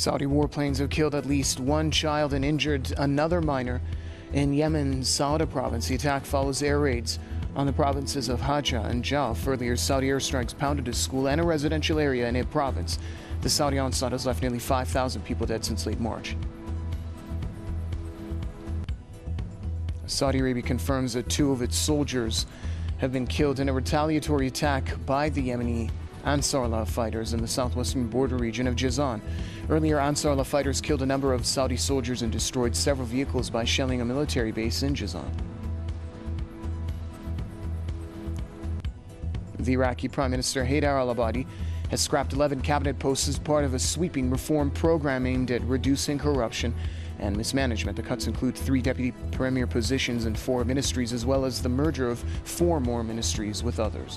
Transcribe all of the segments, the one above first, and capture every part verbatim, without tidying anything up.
Saudi warplanes have killed at least one child and injured another minor in Yemen's Sauda province. The attack follows air raids on the provinces of Hajjah and Jawf. Earlier, Saudi airstrikes pounded a school and a residential area in a province. The Saudi onslaught has left nearly five thousand people dead since late March. Saudi Arabia confirms that two of its soldiers have been killed in a retaliatory attack by the Yemeni Ansarullah fighters in the southwestern border region of Jazan. Earlier, Ansarullah fighters killed a number of Saudi soldiers and destroyed several vehicles by shelling a military base in Jazan. The Iraqi Prime Minister Haider al-Abadi has scrapped eleven cabinet posts as part of a sweeping reform program aimed at reducing corruption and mismanagement. The cuts include three deputy premier positions and four ministries, as well as the merger of four more ministries with others.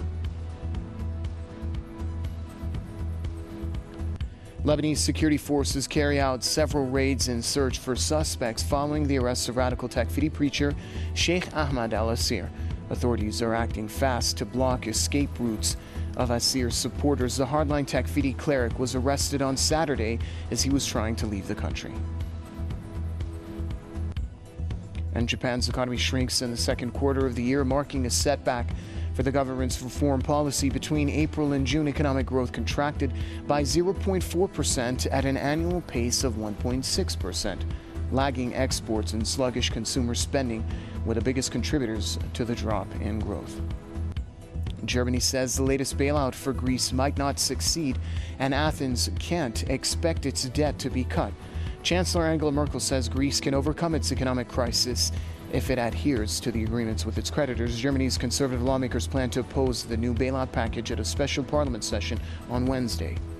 Lebanese security forces carry out several raids in search for suspects following the arrest of radical Takfiri preacher Sheikh Ahmad al-Asir. Authorities are acting fast to block escape routes of Asir's supporters. The hardline Takfiri cleric was arrested on Saturday as he was trying to leave the country. And Japan's economy shrinks in the second quarter of the year, marking a setback for the government's reform policy. Between April and June, economic growth contracted by zero point four percent at an annual pace of one point six percent. Lagging exports and sluggish consumer spending were the biggest contributors to the drop in growth. Germany says the latest bailout for Greece might not succeed, and Athens can't expect its debt to be cut. Chancellor Angela Merkel says Greece can overcome its economic crisis if it adheres to the agreements with its creditors. Germany's conservative lawmakers plan to oppose the new bailout package at a special parliament session on Wednesday.